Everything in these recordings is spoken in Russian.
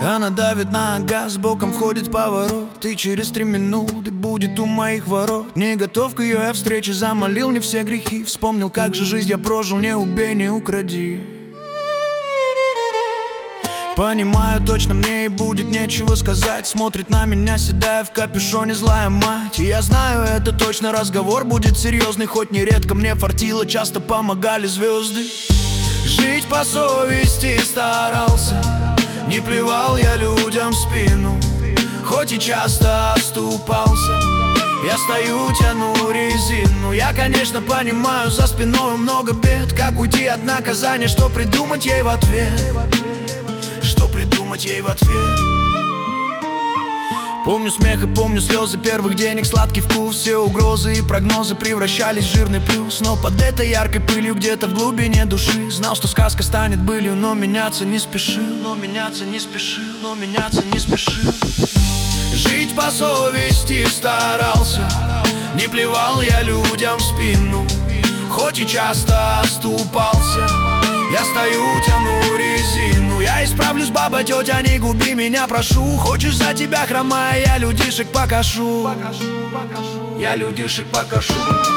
Она давит на газ, боком входит в поворот, и через 3 минуты будет у моих ворот. Не готов к ее встрече, замолил не все грехи. Вспомнил, как же жизнь я прожил, не убей, не укради. Понимаю, точно мне и будет нечего сказать. Смотрит на меня, седая в капюшоне, злая мать. И я знаю, это точно разговор будет серьезный. Хоть нередко мне фартило, часто помогали звезды. Жить по совести старался, не плевал я людям в спину. Хоть и часто оступался, я стою, тяну резину. Я, конечно, понимаю, за спиной много бед. Как уйти от наказания, что придумать ей в ответ? Что придумать ей в ответ? Помню смех и помню слезы первых денег, сладкий вкус. Все угрозы и прогнозы превращались в жирный плюс. Но под этой яркой пылью где-то в глубине души знал, что сказка станет былью, но меняться не спешил. Но меняться не спешил, но меняться не спешил. Жить по совести старался, не плевал я людям в спину. Хоть и часто оступался, я стою, тяну резину. Я исправлюсь, баба, тетя, не губи меня, прошу. Хочешь, за тебя хромая, я людишек покажу. Я людишек покажу.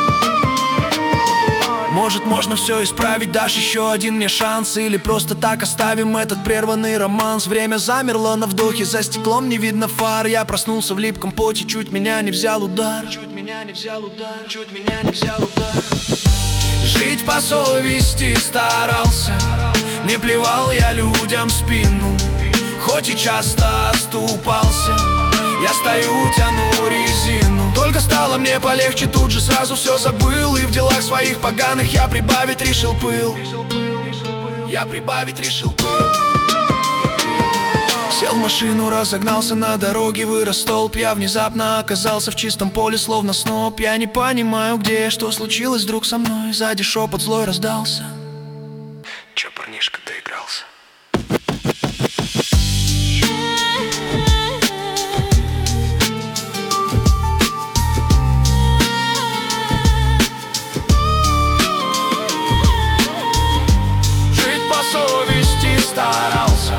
Может, можно все исправить, дашь еще один мне шанс? Или просто так оставим этот прерванный романс? Время замерло на вдохе, за стеклом не видно фар. Я проснулся в липком поте, чуть меня не взял удар. Чуть меня не взял удар, чуть меня не взял удар. Жить по совести старался, не плевал я людям в спину. Хоть и часто оступался, я стою, тяну резину. Только стало мне полегче, тут же сразу все забыл. И в делах своих поганых я прибавить решил пыл. Я прибавить решил пыл. Сел в машину, разогнался на дороге, вырос столб. Я внезапно оказался в чистом поле, словно сноп. Я не понимаю, где я, что случилось вдруг со мной. Сзади шепот злой раздался: че, парнишка, доигрался? Жить по совести старался,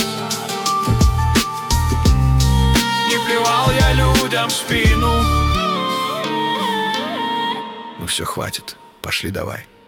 не плевал я людям в спину. Ну все, хватит, пошли давай.